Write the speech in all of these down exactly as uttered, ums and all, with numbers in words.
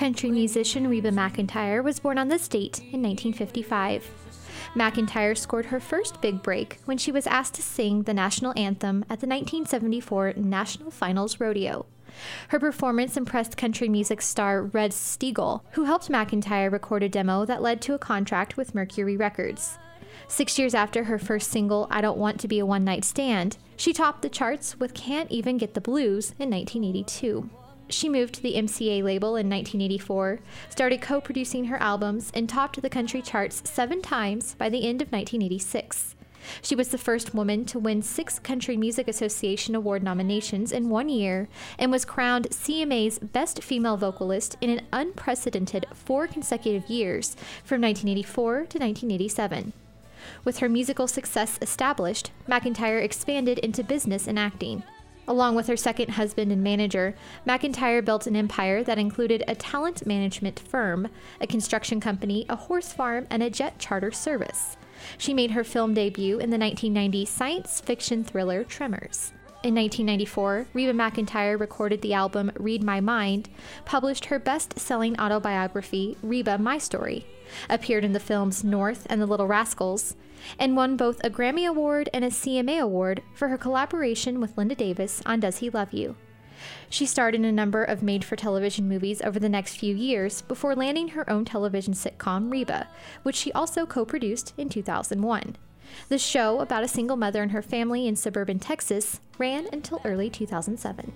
Country musician Reba McEntire was born on this date in nineteen fifty-five. McEntire scored her first big break when she was asked to sing the national anthem at the nineteen seventy-four National Finals Rodeo. Her performance impressed country music star Red Steagall, who helped McEntire record a demo that led to a contract with Mercury Records. Six years after her first single, I Don't Want to Be a One-Night Stand, she topped the charts with Can't Even Get the Blues in nineteen eighty-two. She moved to the M C A label in nineteen eighty-four, started co-producing her albums, and topped the country charts seven times by the end of nineteen eighty-six. She was the first woman to win six Country Music Association Award nominations in one year and was crowned C M A's Best Female Vocalist in an unprecedented four consecutive years from nineteen eighty-four to nineteen eighty-seven. With her musical success established, McEntire expanded into business and acting. Along with her second husband and manager, McEntire built an empire that included a talent management firm, a construction company, a horse farm, and a jet charter service. She made her film debut in the nineteen ninety science fiction thriller Tremors. In nineteen ninety-four, Reba McEntire recorded the album Read My Mind, published her best-selling autobiography, Reba, My Story, appeared in the films North and The Little Rascals, and won both a Grammy Award and a C M A Award for her collaboration with Linda Davis on Does He Love You? She starred in a number of made-for-television movies over the next few years before landing her own television sitcom, Reba, which she also co-produced in two thousand one. The show, about a single mother and her family in suburban Texas, ran until early two thousand seven.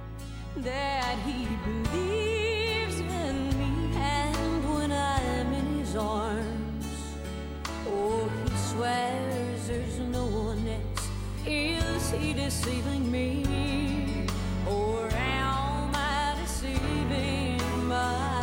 That he believes in me, and when I'm in his arms, oh, he swears there's no one else. Is he deceiving me, or am I deceiving myself?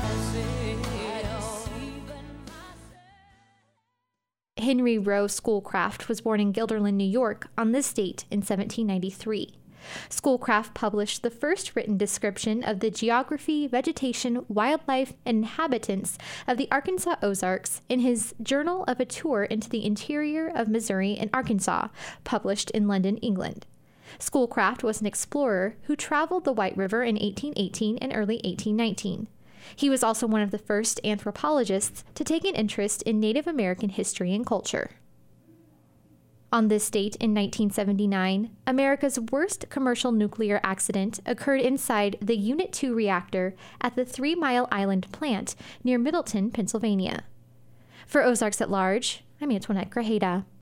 Henry Rowe Schoolcraft was born in Guilderland, New York, on this date in seventeen ninety-three. Schoolcraft published the first written description of the geography, vegetation, wildlife, and inhabitants of the Arkansas Ozarks in his Journal of a Tour into the Interior of Missouri and Arkansas, published in London, England. Schoolcraft was an explorer who traveled the White River in eighteen eighteen and early eighteen nineteen. He was also one of the first anthropologists to take an interest in Native American history and culture. On this date in nineteen seventy-nine, America's worst commercial nuclear accident occurred inside the Unit two reactor at the Three Mile Island plant near Middleton, Pennsylvania. For Ozarks at Large, I'm Antoinette Grajeda.